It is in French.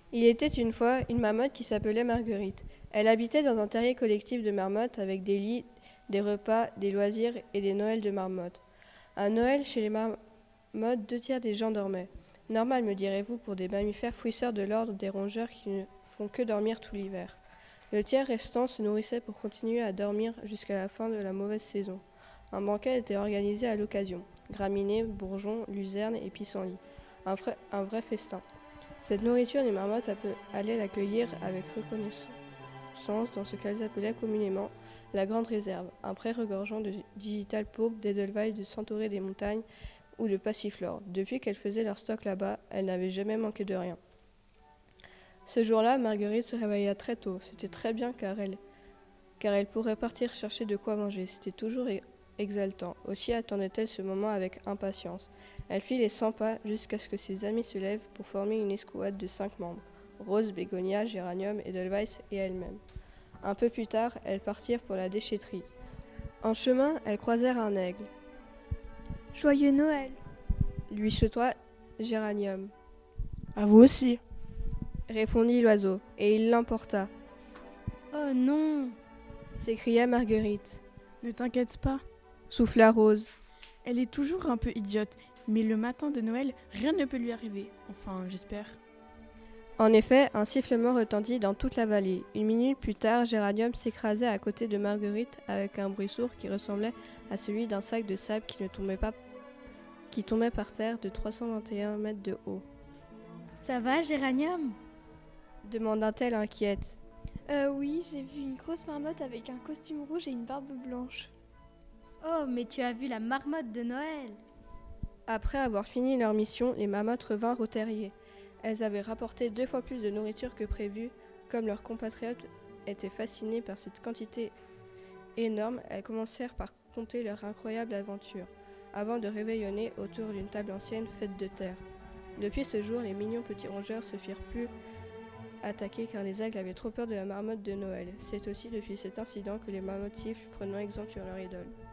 Il était une fois une marmotte qui s'appelait Marguerite. Elle habitait dans un terrier collectif de marmottes avec des lits, des repas, des loisirs et des Noëls de marmottes. Un Noël chez les marmottes, 2 tiers des gens dormaient. Normal, me direz-vous, pour des mammifères fouisseurs de l'ordre des rongeurs qui ne font que dormir tout l'hiver. Le tiers restant se nourrissait pour continuer à dormir jusqu'à la fin de la mauvaise saison. Un banquet était organisé à l'occasion. Graminées, bourgeons, luzernes et pissenlits. Un vrai festin. Cette nourriture, les marmottes allaient l'accueillir avec reconnaissance dans ce qu'elles appelaient communément la grande réserve, un pré regorgeant de digital pourpre, d'Edelweiss, de centaurées des montagnes ou de passiflore. Depuis qu'elles faisaient leur stock là-bas, elles n'avaient jamais manqué de rien. Ce jour-là, Marguerite se réveilla très tôt. C'était très bien car elle pourrait partir chercher de quoi manger. C'était toujours exaltant. Aussi attendait-elle ce moment avec impatience. Elle fit les 100 pas jusqu'à ce que ses amis se lèvent pour former une escouade de 5 membres. Rose, Bégonia, Géranium, Edelweiss et elle-même. Un peu plus tard, elles partirent pour la déchetterie. En chemin, elles croisèrent un aigle. Joyeux Noël! Lui souhaita Géranium. À vous aussi. Répondit l'oiseau, et il l'emporta. Oh non! S'écria Marguerite. Ne t'inquiète pas. Souffla Rose. Elle est toujours un peu idiote, mais le matin de Noël, rien ne peut lui arriver. Enfin, j'espère. En effet, un sifflement retentit dans toute la vallée. Une minute plus tard, Géranium s'écrasait à côté de Marguerite avec un bruit sourd qui ressemblait à celui d'un sac de sable qui tombait par terre de 321 mètres de haut. Ça va, Géranium? Demanda-t-elle inquiète. Oui, j'ai vu une grosse marmotte avec un costume rouge et une barbe blanche. Oh, mais tu as vu la marmotte de Noël! Après avoir fini leur mission, les marmottes revinrent au terrier. Elles avaient rapporté 2 fois plus de nourriture que prévu. Comme leurs compatriotes étaient fascinés par cette quantité énorme, elles commencèrent par conter leur incroyable aventure, avant de réveillonner autour d'une table ancienne faite de terre. Depuis ce jour, les mignons petits rongeurs se firent plus attaquer car les aigles avaient trop peur de la marmotte de Noël. C'est aussi depuis cet incident que les marmottes sifflent, prenant exemple sur leur idole.